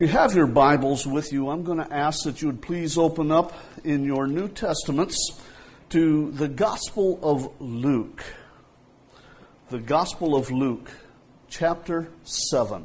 If you have your Bibles with you, I'm going to ask that you would please open up in your New Testaments to the Gospel of Luke. The Gospel of Luke, chapter 7.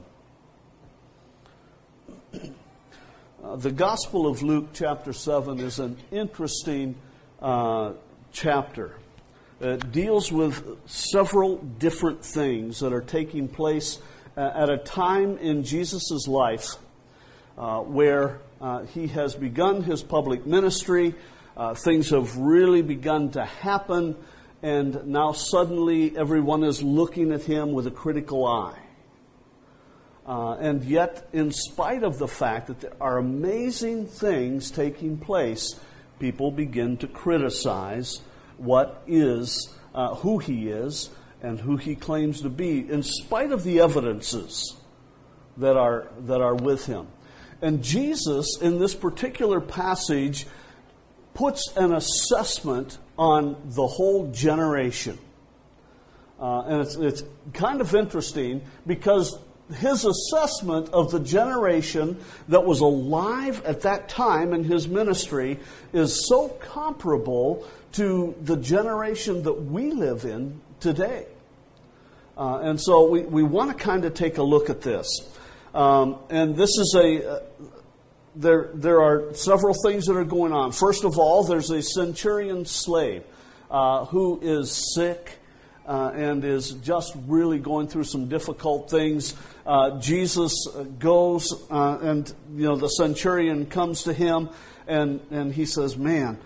The Gospel of Luke, chapter 7, is an interesting chapter. It deals with several different things that are taking place at a time in Jesus' life where he has begun his public ministry. Things have really begun to happen, and now suddenly everyone is looking at him with a critical eye. And yet, in spite of the fact that there are amazing things taking place, people begin to criticize what is, who he is, and who he claims to be, in spite of the evidences that are with him. And Jesus, in this particular passage, puts an assessment on the whole generation. And it's kind of interesting because his assessment of the generation that was alive at that time in his ministry is so comparable to the generation that we live in today. And so we want to kind of take a look at this. And this is there are several things that are going on. First of all, there's a centurion slave who is sick and is just really going through some difficult things. Jesus goes and the centurion comes to him and he says, "Man,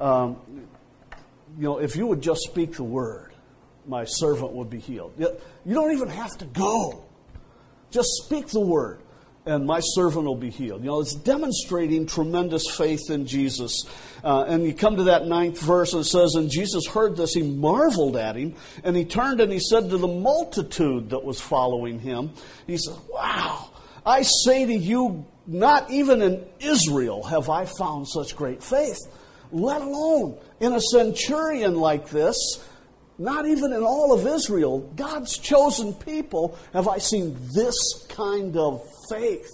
if you would just speak the word, my servant would be healed. You don't even have to go. Just speak the word, and my servant will be healed." It's demonstrating tremendous faith in Jesus. And you come to that 9th verse, and it says, "And Jesus heard this, he marveled at him, and he turned and he said to the multitude that was following him," he said, "Wow, I say to you, not even in Israel have I found such great faith, let alone in a centurion like this. Not even in all of Israel, God's chosen people, have I seen this kind of faith."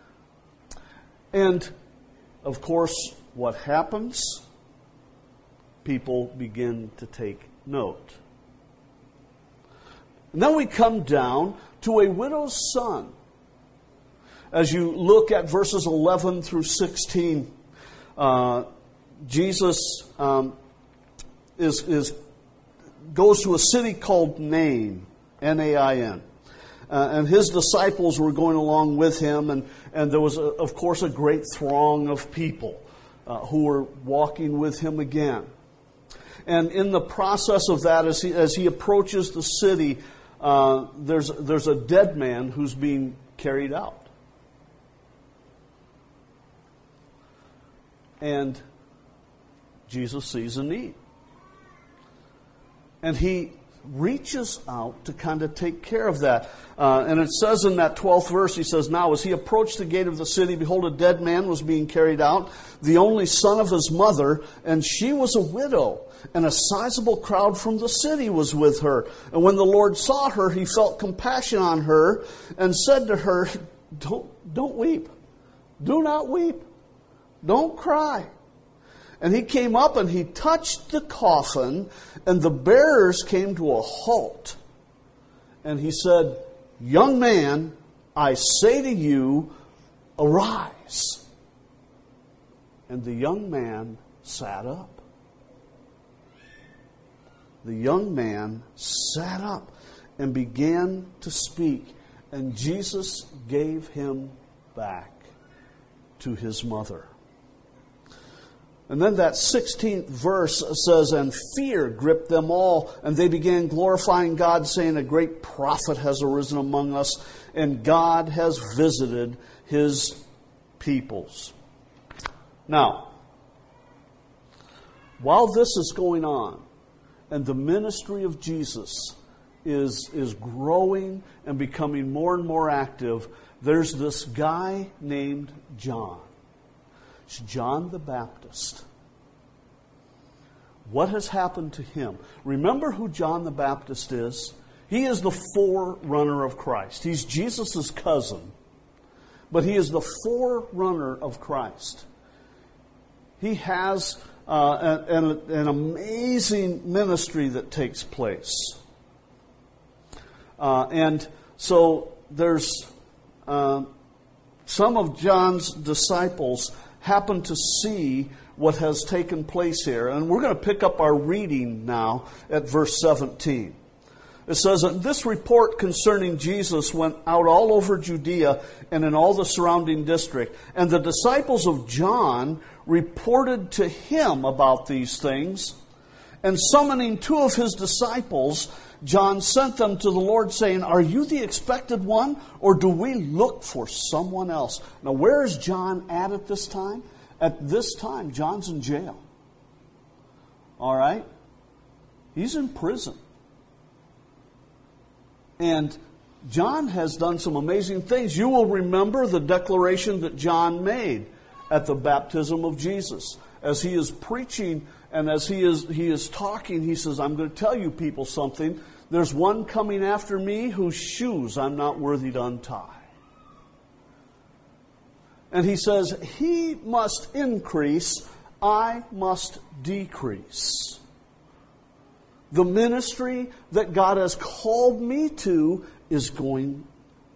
And, of course, what happens? People begin to take note. And then we come down to a widow's son. As you look at verses 11 through 16, Jesus goes to a city called Nain, N-A-I-N. And his disciples were going along with him, and there was, of course, a great throng of people who were walking with him again. And in the process of that, as he approaches the city, there's a dead man who's being carried out. And Jesus sees a need. And he reaches out to kind of take care of that. And it says in that 12th verse, he says, "Now as he approached the gate of the city, behold, a dead man was being carried out, the only son of his mother, and she was a widow. And a sizable crowd from the city was with her. And when the Lord saw her, he felt compassion on her and said to her, Don't weep. Do not weep. Don't cry." And he came up and he touched the coffin, and the bearers came to a halt. And he said, "Young man, I say to you, arise." And the young man sat up. The young man sat up and began to speak, and Jesus gave him back to his mother. And then that 16th verse says, "And fear gripped them all, and they began glorifying God, saying, a great prophet has arisen among us, and God has visited his peoples." Now, while this is going on, and the ministry of Jesus is growing and becoming more and more active, there's this guy named John. It's John the Baptist. What has happened to him? Remember who John the Baptist is? He is the forerunner of Christ. He's Jesus' cousin. but he is the forerunner of Christ. He has an amazing ministry that takes place. And so there's some of John's disciples happen to see what has taken place here. And we're going to pick up our reading now at verse 17. It says, "And this report concerning Jesus went out all over Judea and in all the surrounding district. And the disciples of John reported to him about these things. And summoning 2 of his disciples, John sent them to the Lord, saying, 'Are you the expected one, or do we look for someone else?'" Now, where is John at this time? At this time, John's in jail. All right? He's in prison. And John has done some amazing things. You will remember the declaration that John made at the baptism of Jesus. As he is preaching and as he is talking, he says, "I'm going to tell you people something. There's one coming after me whose shoes I'm not worthy to untie." And he says, "He must increase, I must decrease." The ministry that God has called me to is going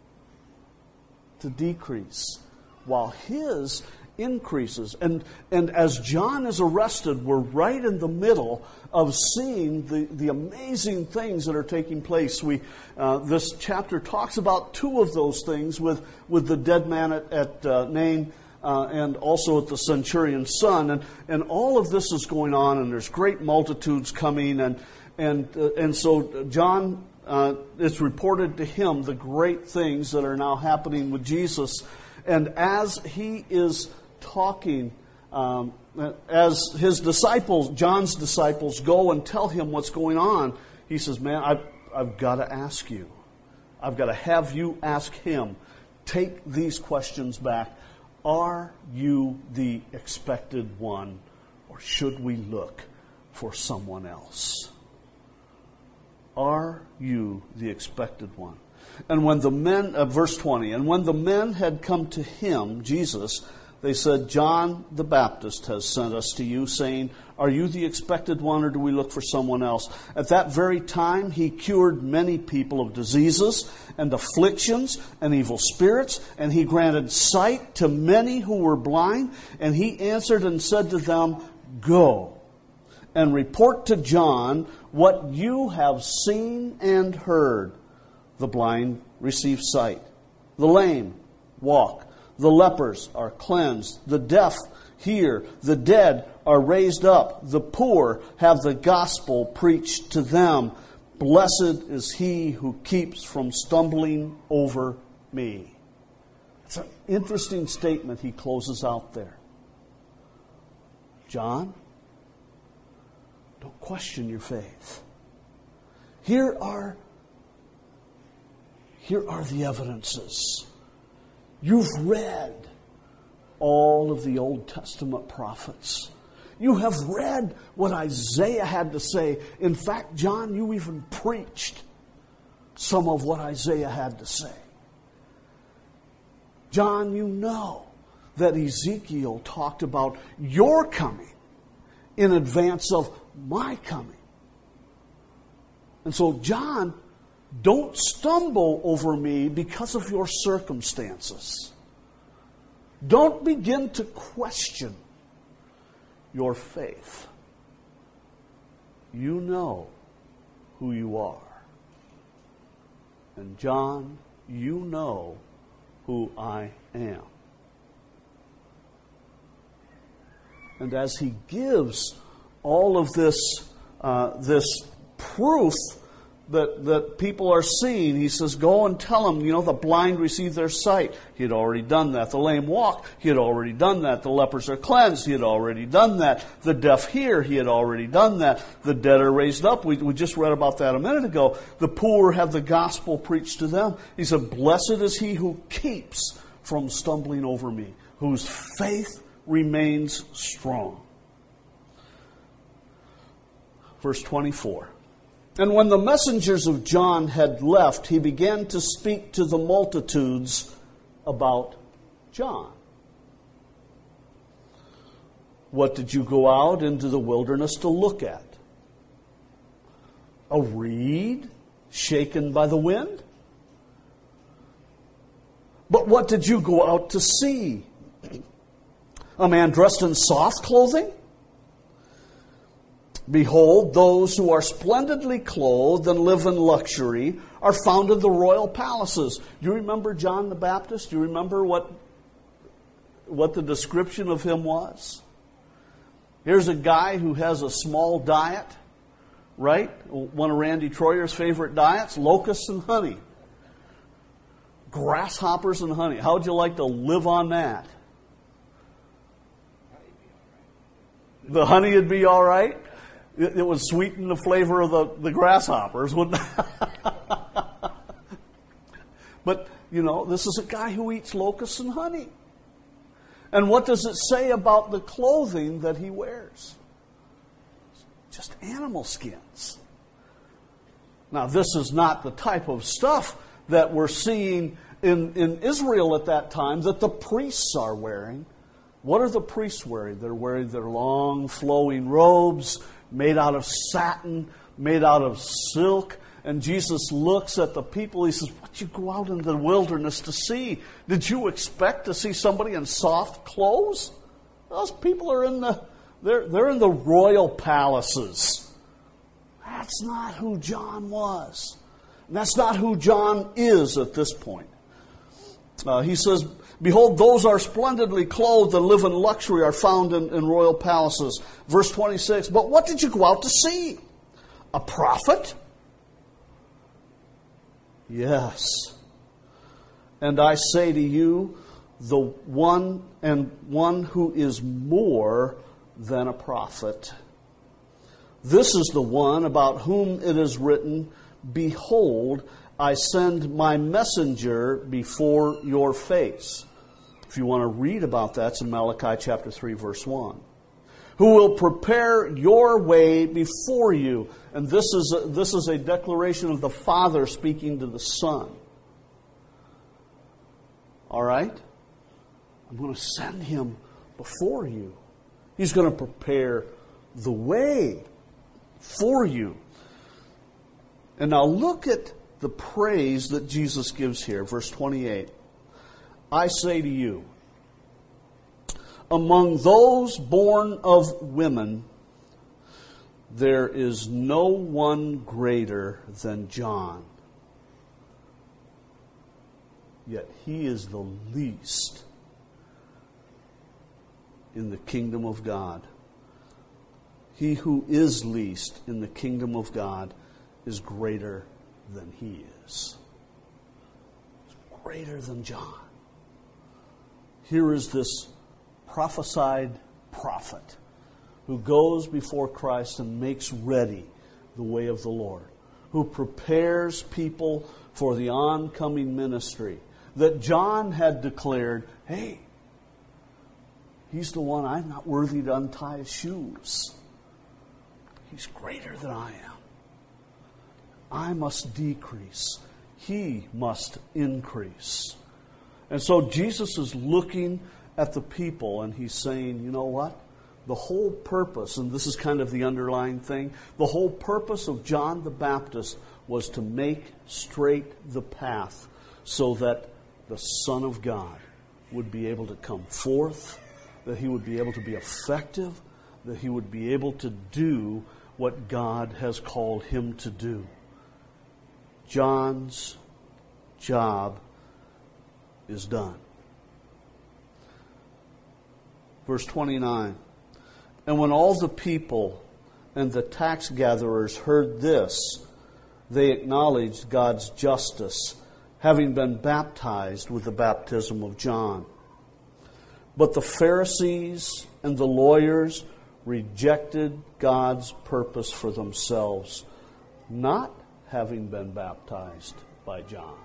to decrease, while his increases. And as John is arrested, we're right in the middle of seeing the amazing things that are taking place. This chapter talks about 2 of those things with the dead man at Nain and also at the centurion's son. And all of this is going on, and there's great multitudes coming. And so John, it's reported to him the great things that are now happening with Jesus. And as he is talking, as his disciples, John's disciples, go and tell him what's going on, he says, "Man, I've got to ask you. I've got to have you ask him. Take these questions back. Are you the expected one, or should we look for someone else?" Are you the expected one? And when the men, verse 20, "And when the men had come to him," Jesus, "they said, 'John the Baptist has sent us to you, saying, Are you the expected one, or do we look for someone else?' At that very time he cured many people of diseases and afflictions and evil spirits, and he granted sight to many who were blind. And he answered and said to them, 'Go and report to John what you have seen and heard. The blind receive sight, the lame walk, the lepers are cleansed, the deaf hear, the dead are raised up, the poor have the gospel preached to them. Blessed is he who keeps from stumbling over me.'" It's an interesting statement he closes out there. John, don't question your faith. Here are the evidences. You've read all of the Old Testament prophets. You have read what Isaiah had to say. In fact, John, you even preached some of what Isaiah had to say. John, you know that Ezekiel talked about your coming in advance of my coming. And so, John, don't stumble over me because of your circumstances. Don't begin to question your faith. You know who you are. And John, you know who I am. And as he gives all of this proof that people are seeing, he says, "Go and tell them, the blind receive their sight." He had already done that. The lame walk. He had already done that. The lepers are cleansed. He had already done that. The deaf hear. He had already done that. The dead are raised up. We just read about that a minute ago. The poor have the gospel preached to them. He said, "Blessed is he who keeps from stumbling over me, whose faith remains strong." Verse 24. "And when the messengers of John had left, he began to speak to the multitudes about John. What did you go out into the wilderness to look at? A reed shaken by the wind? But what did you go out to see? A man dressed in soft clothing? Behold, those who are splendidly clothed and live in luxury are found in the royal palaces. Do you remember John the Baptist? Do you remember what the description of him was? Here's a guy who has a small diet, right? One of Randy Troyer's favorite diets, locusts and honey. Grasshoppers and honey. How would you like to live on that? The honey would be all right? It would sweeten the flavor of the grasshoppers, wouldn't it? But, this is a guy who eats locusts and honey. And what does it say about the clothing that he wears? Just animal skins. Now, this is not the type of stuff that we're seeing in Israel at that time that the priests are wearing. What are the priests wearing? They're wearing their long flowing robes made out of satin, made out of silk. And Jesus looks at the people. He says, what did you go out into the wilderness to see? Did you expect to see somebody in soft clothes? Those people are they're in the royal palaces. That's not who John was. And that's not who John is at this point. He says, behold, those are splendidly clothed and live in luxury are found in royal palaces. Verse 26, but what did you go out to see? A prophet? Yes. And I say to you, the one who is more than a prophet. This is the one about whom it is written, behold, I send my messenger before your face. If you want to read about that, it's in Malachi chapter 3, verse 1. Who will prepare your way before you. And this is a declaration of the Father speaking to the Son. All right? I'm going to send him before you. He's going to prepare the way for you. And now look at the praise that Jesus gives here. Verse 28. I say to you, among those born of women, there is no one greater than John. Yet he is the least in the kingdom of God. He who is least in the kingdom of God is greater than he is. It's greater than John. Here is this prophesied prophet who goes before Christ and makes ready the way of the Lord, who prepares people for the oncoming ministry that John had declared, hey, he's the one I'm not worthy to untie his shoes. He's greater than I am. I must decrease. He must increase. And so Jesus is looking at the people and he's saying, you know what? The whole purpose, and this is kind of the underlying thing, the whole purpose of John the Baptist was to make straight the path so that the Son of God would be able to come forth, that he would be able to be effective, that he would be able to do what God has called him to do. John's job is done. Verse 29. And when all the people and the tax gatherers heard this, they acknowledged God's justice, having been baptized with the baptism of John. But the Pharisees and the lawyers rejected God's purpose for themselves, not having been baptized by John.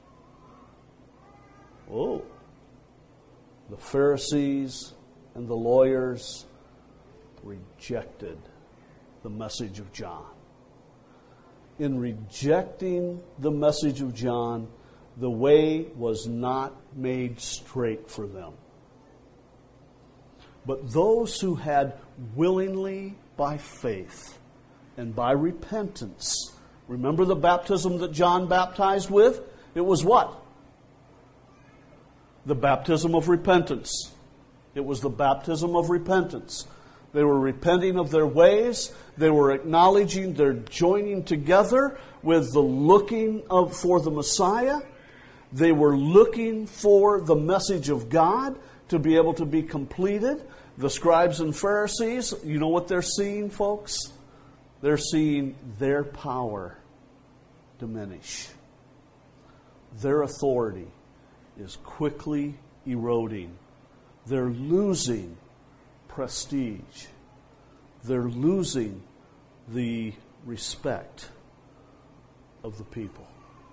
Oh, the Pharisees and the lawyers rejected the message of John. In rejecting the message of John, the way was not made straight for them. But those who had willingly, by faith and by repentance, remember the baptism that John baptized with? It was what? The baptism of repentance. It was the baptism of repentance. They were repenting of their ways. They were acknowledging their joining together with the looking for the Messiah. They were looking for the message of God to be able to be completed. The scribes and Pharisees, you know what they're seeing, folks? They're seeing their power diminish. Their authority is quickly eroding. They're losing prestige. They're losing the respect of the people.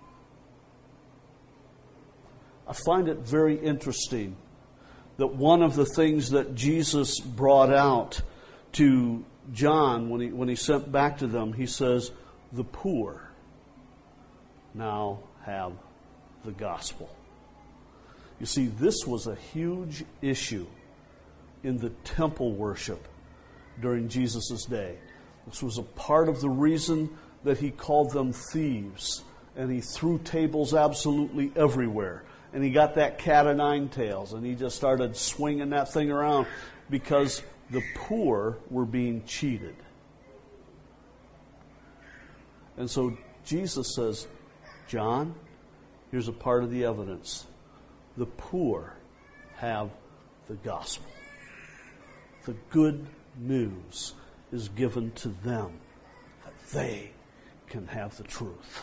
I find it very interesting that one of the things that Jesus brought out to John when he sent back to them, he says, the poor now have the gospel. You see, this was a huge issue in the temple worship during Jesus' day. This was a part of the reason that he called them thieves, and he threw tables absolutely everywhere. And he got that cat o' nine tails, and he just started swinging that thing around because the poor were being cheated. And so Jesus says, John, here's a part of the evidence. The poor have the gospel. The good news is given to them that they can have the truth.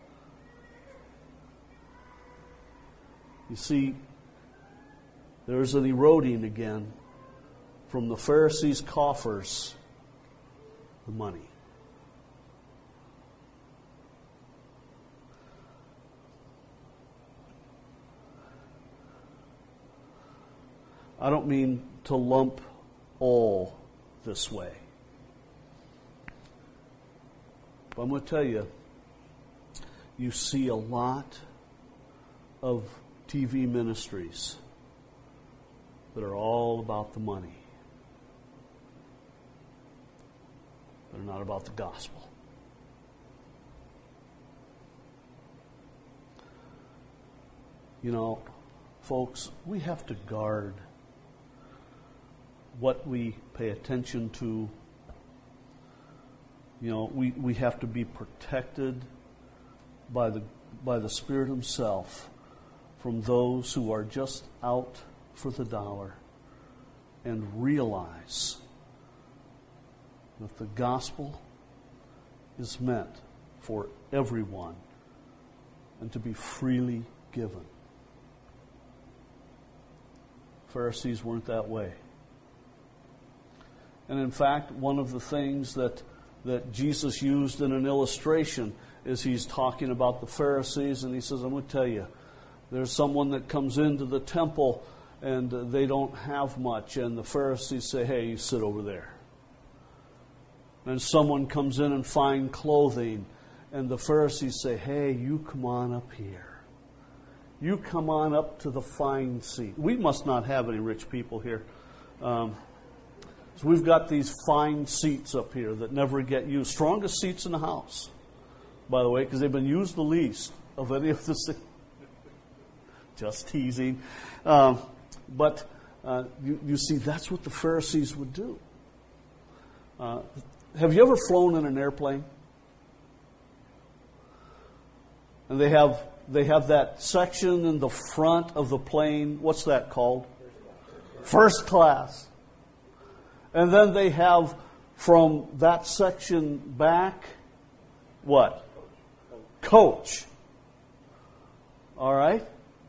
You see, there's an eroding again from the Pharisees' coffers, the money. I don't mean to lump all this way. But I'm going to tell you, you see a lot of TV ministries that are all about the money. They're not about the gospel. You know, folks, we have to guard what we pay attention to. You know, we have to be protected by the Spirit Himself from those who are just out for the dollar, and realize that the gospel is meant for everyone and to be freely given. Pharisees weren't that way. And in fact, one of the things that Jesus used in an illustration is he's talking about the Pharisees, and he says, I'm going to tell you, there's someone that comes into the temple and they don't have much, and the Pharisees say, hey, you sit over there. And someone comes in in fine clothing, and the Pharisees say, hey, you come on up here. You come on up to the fine seat. We must not have any rich people here. So we've got these fine seats up here that never get used. Strongest seats in the house, by the way, because they've been used the least of any of the seats. Just teasing. But you see, that's what the Pharisees would do. Have you ever flown in an airplane? And they have that section in the front of the plane. What's that called? First class. And then they have from that section back, what? Coach. All right?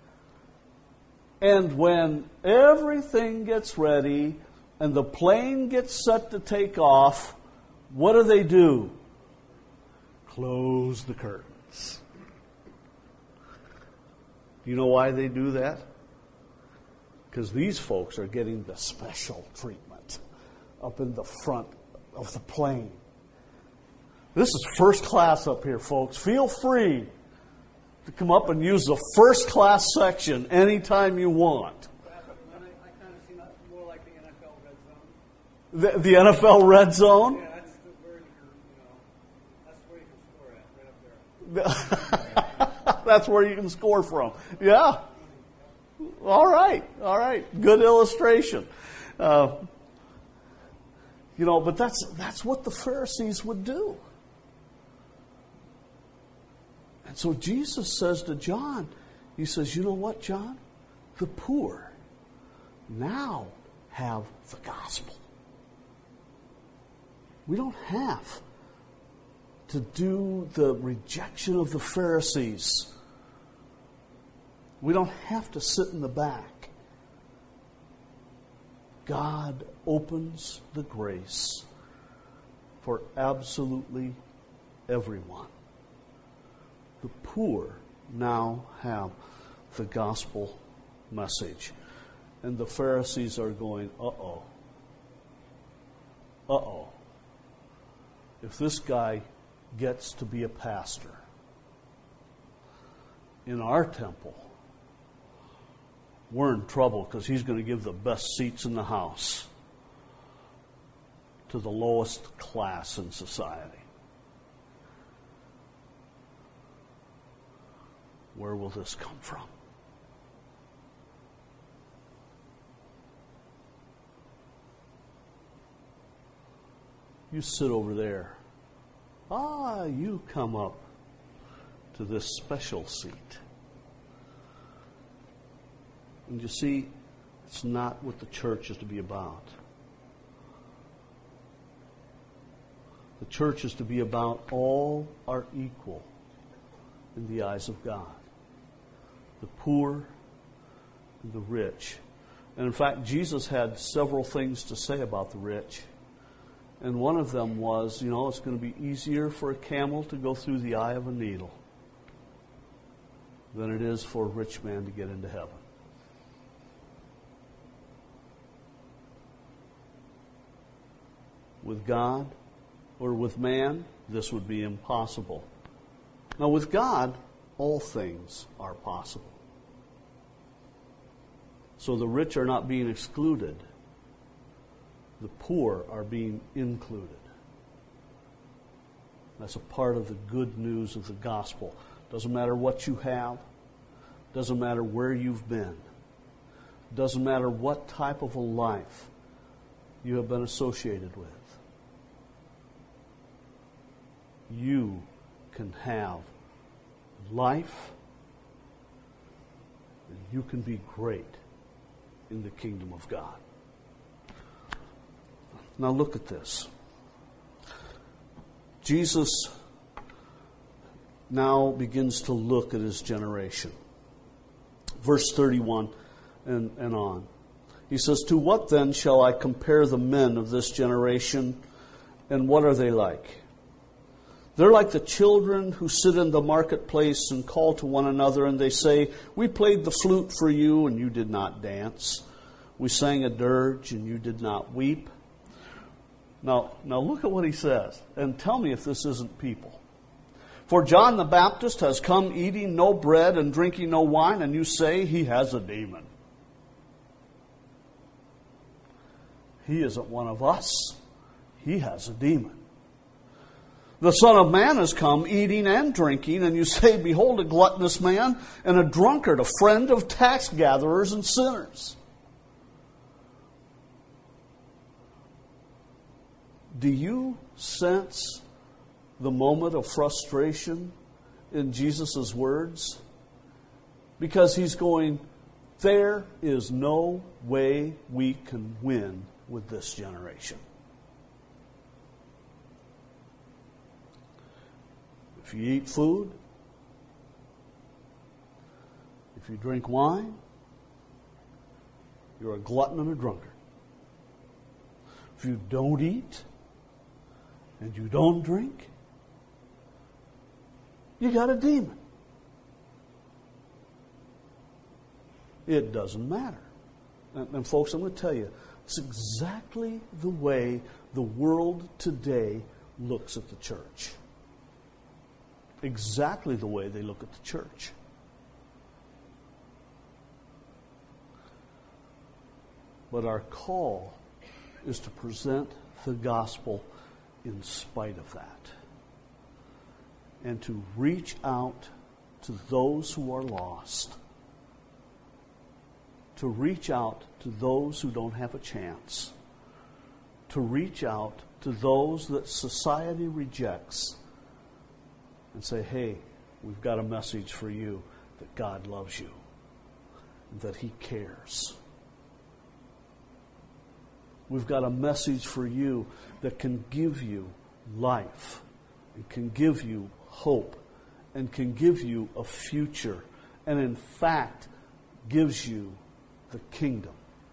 And when everything gets ready and the plane gets set to take off, what do? Close the curtains. You know why they do that? Because these folks are getting the special treatment up in the front of the plane. This is first class up here, folks. Feel free to come up and use the first class section anytime you want. I kind of see that more like the NFL red zone. The NFL red zone? Yeah, that's where you can score at, right up there. That's where you can score from. Yeah. All right. Good illustration. But that's what the Pharisees would do. And so Jesus says to John, he says, you know what, John? The poor now have the gospel. We don't have to do the rejection of the Pharisees. We don't have to sit in the back. God opens the grace for absolutely everyone. The poor now have the gospel message. And the Pharisees are going, uh-oh. If this guy gets to be a pastor in our temple, we're in trouble because he's going to give the best seats in the house to the lowest class in society. Where will this come from? You sit over there. You come up to this special seat. And you see, it's not what the church is to be about. The church is to be about all are equal in the eyes of God. The poor and the rich. And in fact, Jesus had several things to say about the rich. And one of them was, it's going to be easier for a camel to go through the eye of a needle than it is for a rich man to get into heaven. With God or with man, this would be impossible. Now, with God, all things are possible. So the rich are not being excluded. The poor are being included. That's a part of the good news of the gospel. Doesn't matter what you have. Doesn't matter where you've been. Doesn't matter what type of a life you have been associated with. You can have life, and you can be great in the kingdom of God. Now look at this. Jesus now begins to look at his generation. Verse 31 and on. He says, "To what then shall I compare the men of this generation, and what are they like? They're like the children who sit in the marketplace and call to one another, and they say, 'We played the flute for you, and you did not dance. We sang a dirge, and you did not weep.'" Now look at what he says, and tell me if this isn't people. "For John the Baptist has come eating no bread and drinking no wine, and you say he has a demon. He isn't one of us. He has a demon. The Son of Man has come eating and drinking, and you say, 'Behold, a gluttonous man and a drunkard, a friend of tax gatherers and sinners.'" Do you sense the moment of frustration in Jesus' words? Because he's going, there is no way we can win with this generation. If you eat food, if you drink wine, you're a glutton and a drunkard. If you don't eat and you don't drink, you got a demon. It doesn't matter. And folks, I'm going to tell you, it's exactly the way the world today looks at the church. Exactly the way they look at the church. But our call is to present the gospel in spite of that. And to reach out to those who are lost. To reach out to those who don't have a chance. To reach out to those that society rejects. And say, hey, we've got a message for you that God loves you. And that He cares. We've got a message for you that can give you life. And can give you hope. And can give you a future. And in fact, gives you the kingdom.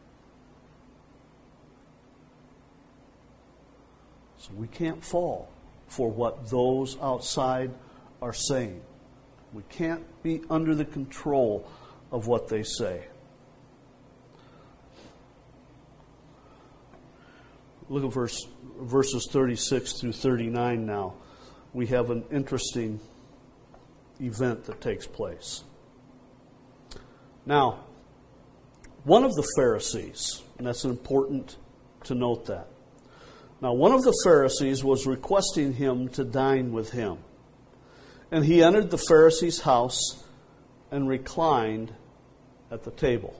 So we can't fall for what those outside are saying. We can't be under the control of what they say. Look at verses 36 through 39 now. We have an interesting event that takes place. Now, one of the Pharisees, and that's important to note that. Now, one of the Pharisees was requesting him to dine with him. And he entered the Pharisee's house and reclined at the table.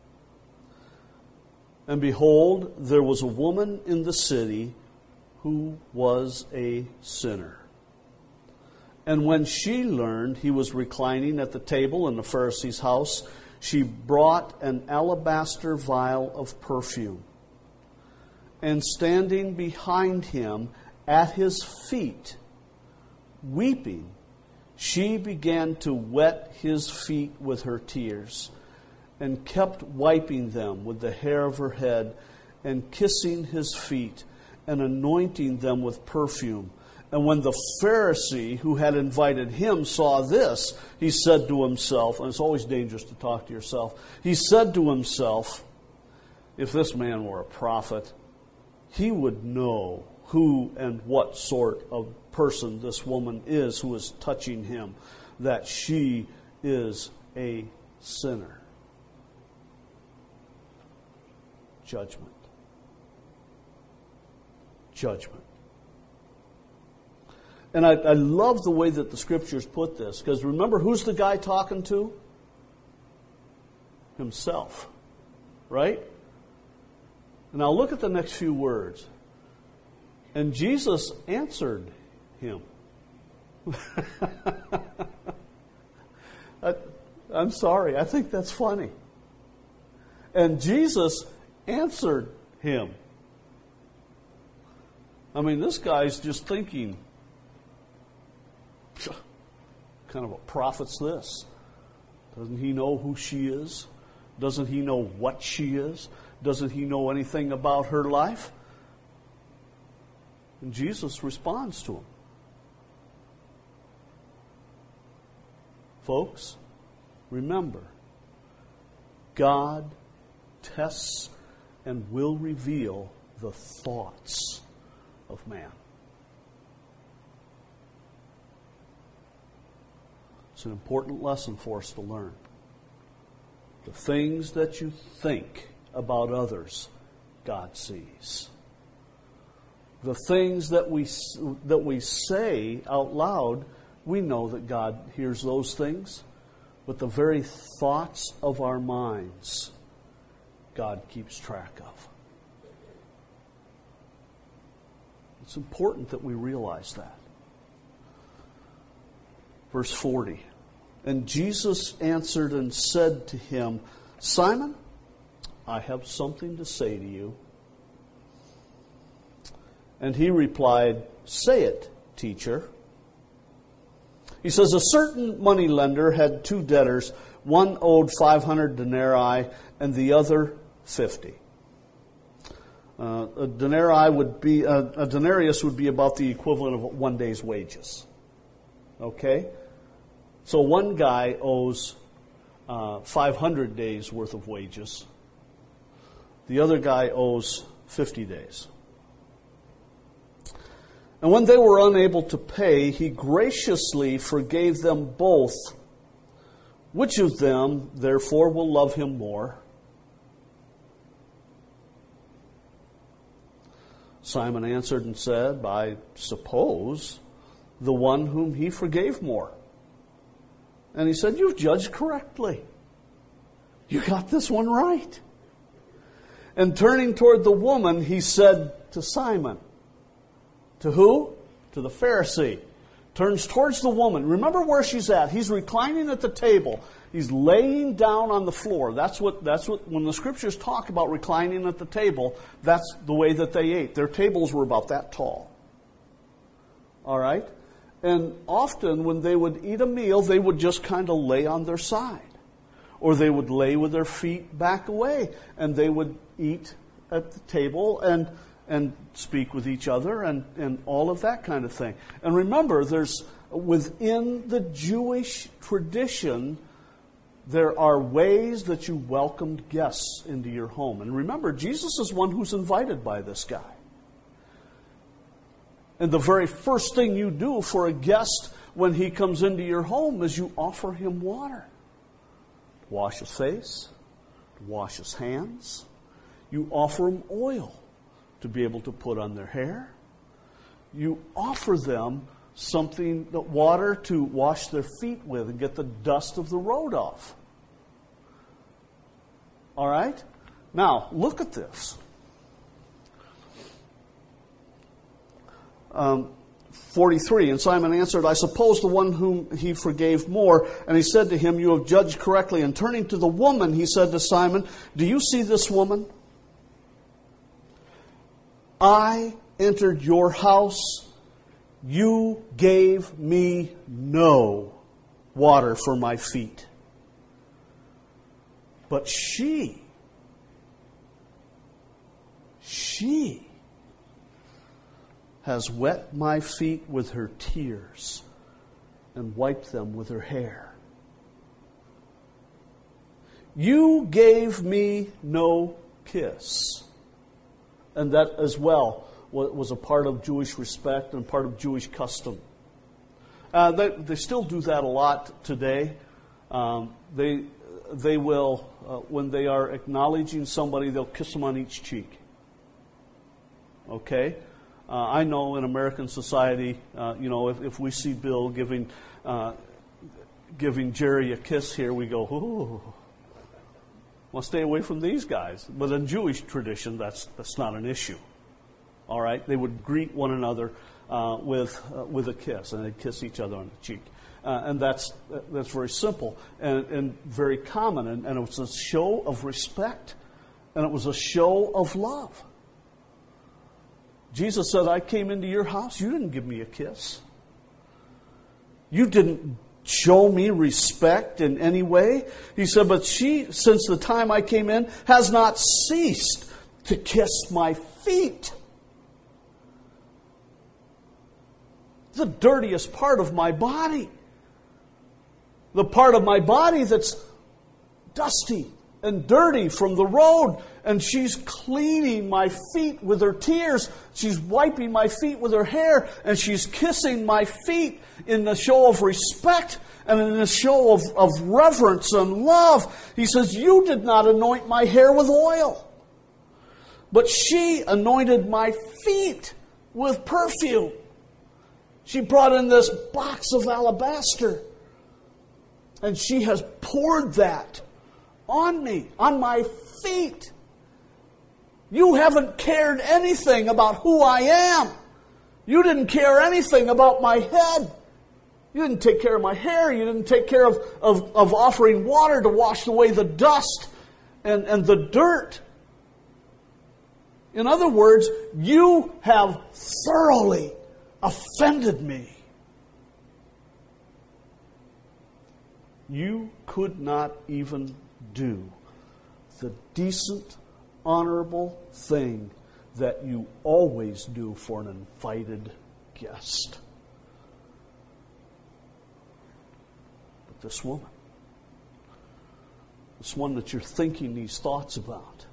And behold, there was a woman in the city who was a sinner. And when she learned he was reclining at the table in the Pharisee's house, she brought an alabaster vial of perfume. And standing behind him at his feet, weeping, she began to wet his feet with her tears, and kept wiping them with the hair of her head, and kissing his feet, and anointing them with perfume. And when the Pharisee who had invited him saw this, he said to himself, and it's always dangerous to talk to yourself, he said to himself, if this man were a prophet, he would know who and what sort of person this woman is who is touching him, that she is a sinner. Judgment. Judgment. And I love the way that the Scriptures put this, because remember, who's the guy talking to? Himself. Right? And now look at the next few words. And Jesus answered him. I'm sorry, I think that's funny. And Jesus answered him. I mean, this guy's just thinking, what kind of a prophet's this? Doesn't he know who she is? Doesn't he know what she is? Doesn't he know anything about her life? And Jesus responds to him. Folks, remember, God tests and will reveal the thoughts of man. It's an important lesson for us to learn. The things that you think about others, God sees. The things that we say out loud, we know that God hears those things. But the very thoughts of our minds, God keeps track of. It's important that we realize that. Verse 40. And Jesus answered and said to him, Simon, I have something to say to you. And he replied, Say it, teacher. He says, a certain moneylender had two debtors. One owed 500 denarii and the other 50. A denarius would be about the equivalent of 1 day's wages. Okay? So one guy owes 500 days worth of wages. The other guy owes 50 days. And when they were unable to pay, he graciously forgave them both. Which of them, therefore, will love him more? Simon answered and said, I suppose the one whom he forgave more. And he said, you've judged correctly. You got this one right. And turning toward the woman, he said to Simon, to who? To the Pharisee. Turns towards the woman. Remember where she's at. He's reclining at the table. He's laying down on the floor. That's what when the scriptures talk about reclining at the table, that's the way that they ate. Their tables were about that tall. All right? And often when they would eat a meal, they would just kind of lay on their side. Or they would lay with their feet back away. And they would eat at the table and speak with each other and all of that kind of thing. And remember, there's within the Jewish tradition, there are ways that you welcomed guests into your home. And remember, Jesus is one who's invited by this guy. And the very first thing you do for a guest when he comes into your home is you offer him water. Wash his face, wash his hands. You offer him oil to be able to put on their hair. You offer them something, water to wash their feet with and get the dust of the road off. All right? Now, look at this. 43, and Simon answered, I suppose the one whom he forgave more. And he said to him, you have judged correctly. And turning to the woman, he said to Simon, do you see this woman? I entered your house. You gave me no water for my feet. But she has wet my feet with her tears and wiped them with her hair. You gave me no kiss. And that as well was a part of Jewish respect and part of Jewish custom. They still do that a lot today. They will, when they are acknowledging somebody, they'll kiss them on each cheek. Okay? I know in American society, if we see Bill giving Jerry a kiss here, we go, ooh, well, stay away from these guys. But in Jewish tradition, that's not an issue. All right? They would greet one another with a kiss, and they'd kiss each other on the cheek. And that's very simple and very common. And it was a show of respect, and it was a show of love. Jesus said, I came into your house. You didn't give me a kiss. You didn't show me respect in any way. He said, but she, since the time I came in, has not ceased to kiss my feet. The dirtiest part of my body. The part of my body that's dusty and dirty from the road. And she's cleaning my feet with her tears. She's wiping my feet with her hair. And she's kissing my feet in the show of respect and in the show of reverence and love. He says, you did not anoint my hair with oil, but she anointed my feet with perfume. She brought in this box of alabaster, and she has poured that on me, on my feet. You haven't cared anything about who I am. You didn't care anything about my head. You didn't take care of my hair. You didn't take care of offering water to wash away the dust and the dirt. In other words, you have thoroughly offended me. You could not even do the decent, honorable thing that you always do for an invited guest. But this woman, this one that you're thinking these thoughts about,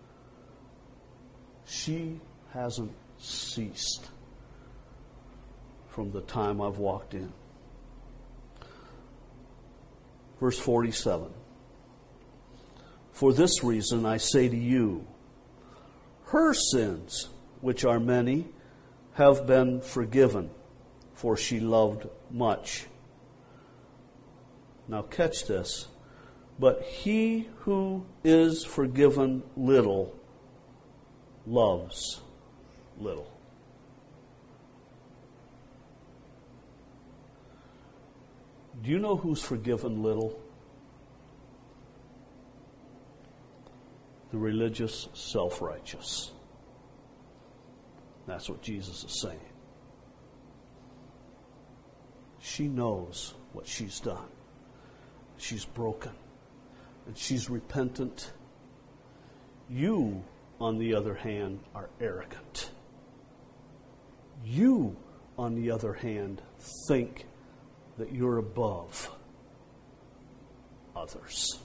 she hasn't ceased from the time I've walked in. Verse 47. For this reason I say to you, her sins which are many, have been forgiven, for she loved much. Now catch this. But he who is forgiven little loves little. Do you know who's forgiven little? The religious self-righteous. That's what Jesus is saying. She knows what she's done. She's broken. And she's repentant. You, on the other hand, are arrogant. You, on the other hand, think that you're above others.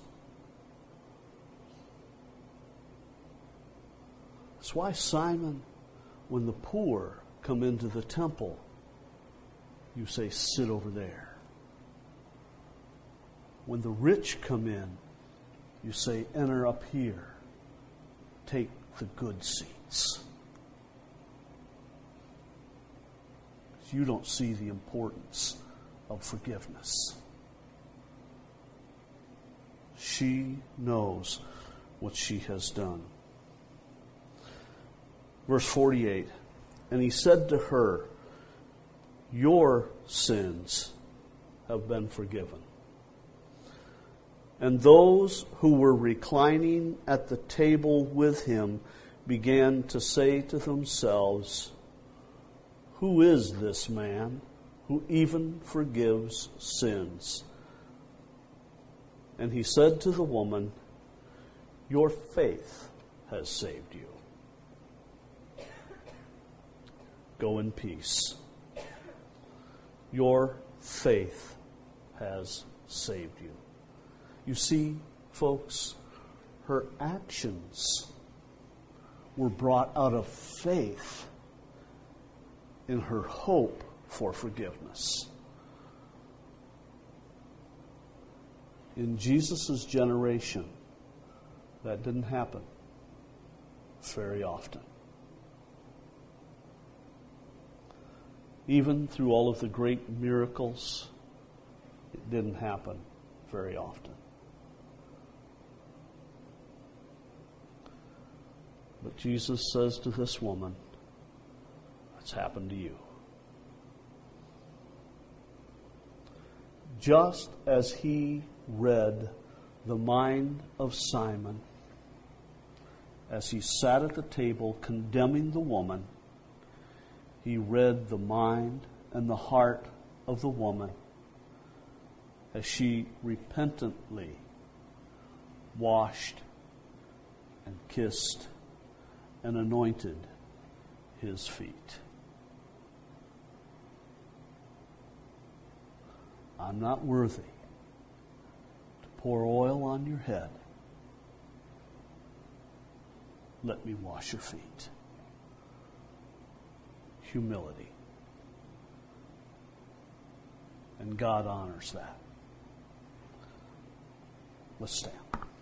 That's why Simon, when the poor come into the temple, you say, sit over there. When the rich come in, you say, enter up here. Take the good seats. You don't see the importance of forgiveness. She knows what she has done. Verse 48, and he said to her, your sins have been forgiven. And those who were reclining at the table with him began to say to themselves, who is this man who even forgives sins? And he said to the woman, your faith has saved you. Go in peace. Your faith has saved you. You see, folks, her actions were brought out of faith in her hope for forgiveness. In Jesus' generation, that didn't happen very often. Even through all of the great miracles, it didn't happen very often. But Jesus says to this woman, it's happened to you. Just as he read the mind of Simon as he sat at the table condemning the woman, he read the mind and the heart of the woman as she repentantly washed and kissed and anointed his feet. I'm not worthy to pour oil on your head. Let me wash your feet. Humility. And God honors that. Let's stand.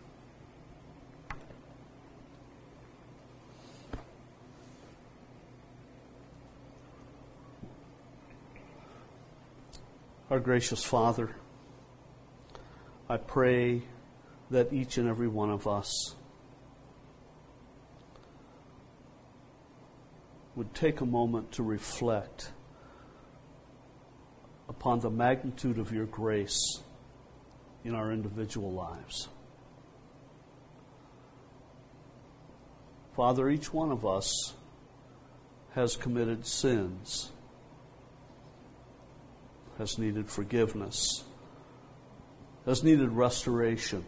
Our gracious Father, I pray that each and every one of us would take a moment to reflect upon the magnitude of your grace in our individual lives. Father, each one of us has committed sins, has needed forgiveness, has needed restoration.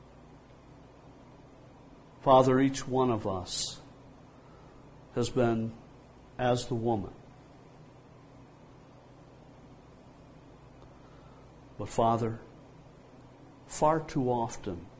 Father, each one of us has been as the woman. But Father, far too often